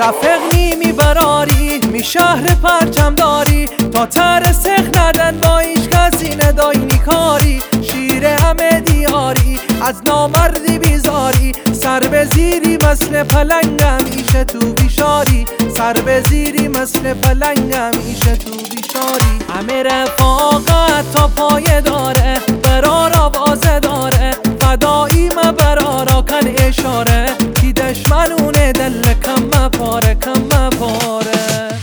رفق نیمی براری می شهر پرچم داری تا ترسخ ندن با ایش کسی نداینی کاری شیر همه دیاری از نامردی بیزاری سر به زیری مثل پلنگم ایشه تو بیشاری سر به زیری مثل پلنگم ایشه تو بیشاری همه رفاقت تا پایه داره برار آوازه داره فدایی برارا کن اشاره کی دشمنونه دل کم پاره کم پاره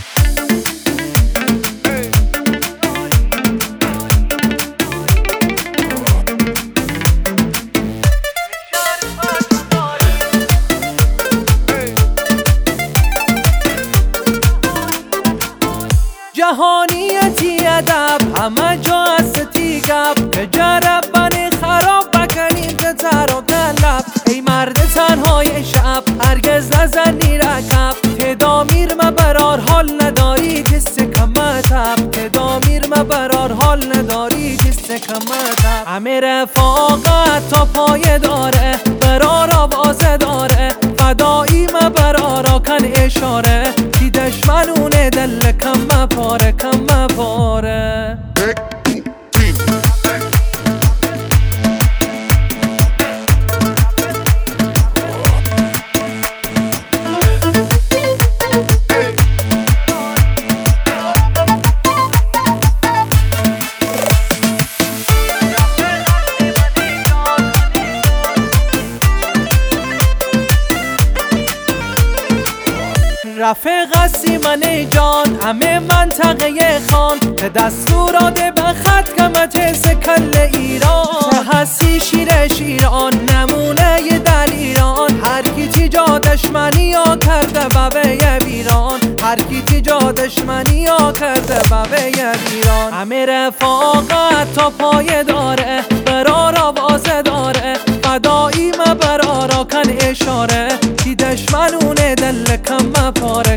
جهانیتی ادب همه جا هستی گپ که جرب بنی خراب بکنیم که تر و طلب ای مرد تنهای شب هرگز نزنی رکب تدامیر مبرار حال نداری کسی کمتب تدامیر مبرار حال نداری کسی کمتب همه رفاقت تا پایه داره برار آوازه داره فدایی مبرارا کن اشاره کی دشمنونه دل کم پاره کم پاره رفیق هستی من جان همه منطقه خان که دستوراده به خط کمت سکل ایران که هستی شیر شیران نمونه در ایران هر کی تیجا دشمنی ها کرده ببه ویران هر کی تیجا دشمنی ها کرده ببه ویران همه رفاقت تا پایه داره برار آوازه داره فدایی برارا کن اشاره کی دشمنونه دل کم پاره